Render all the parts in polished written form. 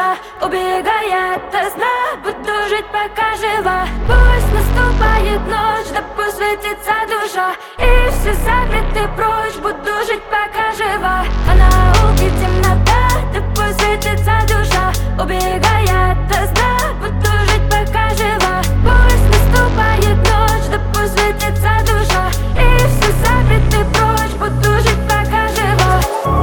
душа убегает от сна. Буду жить пока жива. Пусть наступает ночь, да пусть светится душа, и все закрыты прочь. Буду жить пока жива. А на науке темнота, да пусть светится душа убегает от сна. Буду жить пока жива. Пусть наступает ночь, да пусть светится душа, и все закрыты прочь. Буду жить пока жива.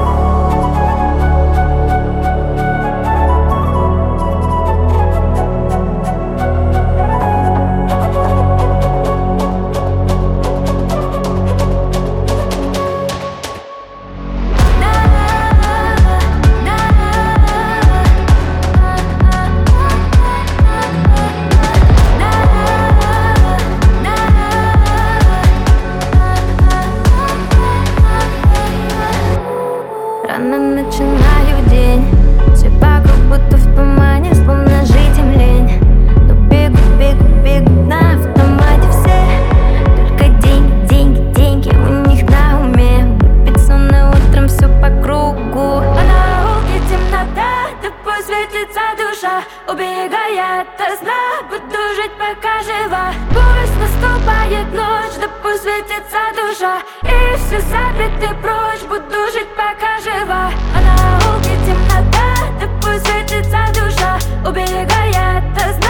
Рано начинаю день, все вокруг будто в тумане, словно жить им лень. Но бегут, бегут, бегут на автомате все. Только деньги, деньги, деньги у них на уме. Выпить сонно утром все по кругу. А на науке темнота, да пусть светится душа убегает от сна. Буду жить пока жива. Пусть наступает ночь, да пусть светится душа, и все закрыты прочь. Буду жить пока жива. А на науке темнота, да пусть светится душа убегает от сна.